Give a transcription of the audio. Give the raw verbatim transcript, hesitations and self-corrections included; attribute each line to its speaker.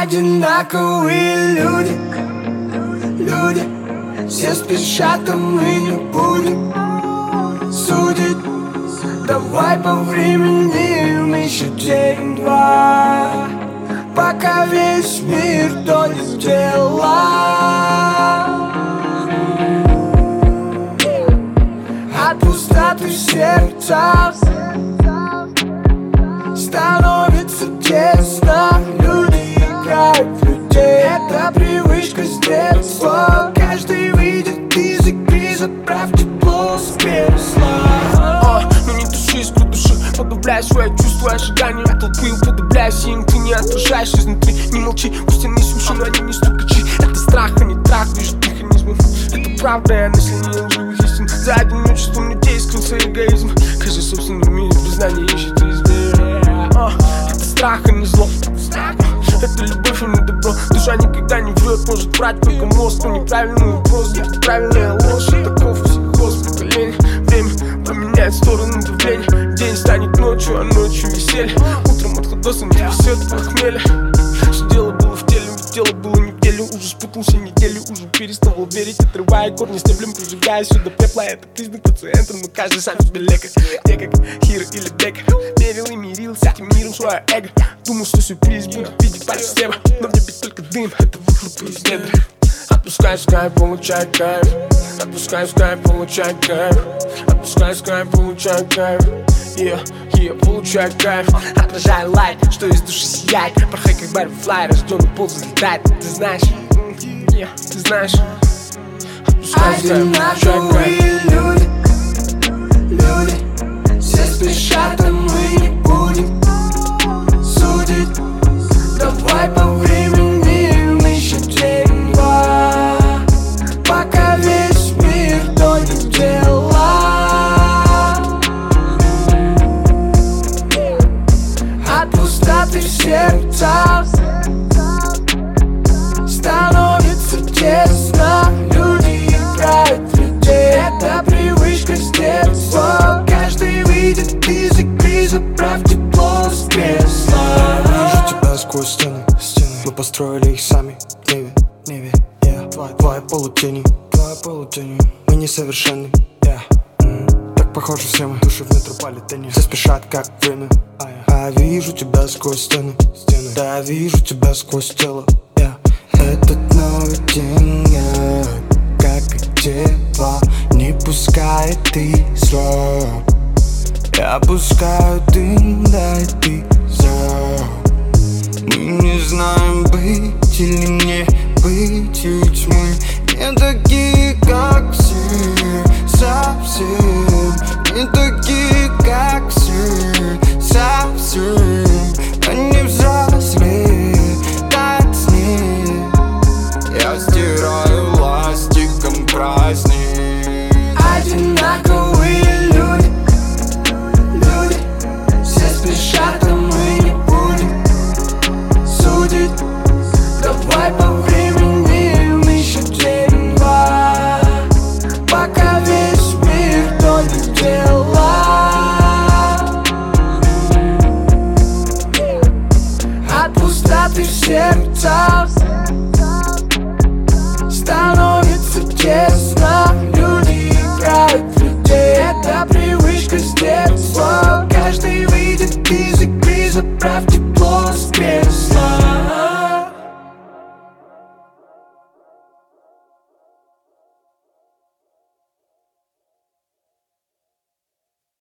Speaker 1: Одинаковые люди, люди, все спешат, а мы не будем судить. Давай повременим еще день-два, пока весь мир тонет в дела. От пустоты сердца становится тесно. Люди играют в людей, это привычка с детства. Каждый выйдет из игры, заправь тепло с кресла.
Speaker 2: А, ну не души, из-под души подавляй свои чувства, ожидания толпы, уподобляйся им, ты не отражаешь изнутри. Не молчи, пусть они суши, но они не стукачи. Это страх, а не трах, движет механизмом. Это правда, я мысли не лживых истин. За одиночеством людей скрылся эгоизм. Каждый собственный мир без знания ищет измерения. А, это страх, а не зло. Это любовь, а не добро. Душа никогда не врет, может врать только мозг. Но неправильный вопрос, это правильная ложь. Таков психоз поколения. Время поменяет сторону давления. День станет ночью, а ночью веселье. Утром от ходоса не трясет похмелье. Что дело было в теле, ведь дело было не в деле. Уже спутался недели, уже переставал верить. Отрывая корни стеблем, прижигая сюда пепла. Это признак пациента, но каждый сам себе лекарь. Я как Хиро или Бекер, верил и мирил с этим миром свое эго. Думал, что сюрприз будет в виде пальцев с неба, но в небе только дым, это выхлопы из недр. Отпускай скай, получай кайф. Отпускай скай, получай кайф. Отпускай скай, получай кайф. Yeah, yeah, получай кайф. Отражай лайт, что из души сияет. Порхай как Барфлай, рожденный пол взлетает. Ты знаешь, yeah, ты знаешь. Отпускай скай, получай кайф.
Speaker 1: Люди, люди, все спешат, а мы не будем судить. Давай повременим еще день-два, пока весь мир тонет в дела. От пустоты в сердцах становится тесно. Люди играют в людей, это привычка с детства. Каждый выйдет из игры, заправь тепло с кресла.
Speaker 3: Вижу тебя сквозь стены, стены. Мы построили их сами в небе, небе, yeah. Твои, твои полутени, твои полутени. Мы несовершенны, yeah. mm. Так похожи все мы, души в метрополитене. Все спешат, как время, а я, а вижу тебя сквозь стены, стены. Да, я вижу тебя сквозь тело, yeah. Этот новый день, yeah. Как и дева, не пускает ты слов. Я пускаю дым, дай ты зов. Мы не знаем, быть или не быть, ведь мы не такие, как все, совсем. Не такие, как все, совсем. Они взрослее, так с ней. Я стираю ластиком праздник.
Speaker 1: Одинаковые люди, люди, все спешат, а мы не будем судить. Давай повременим еще день-два, пока весь мир тонет в дела. От пустоты в сердцах становится тесно. Люди играют в людей, это привычка с детства. Каждый выйдет из игры, заправь тепло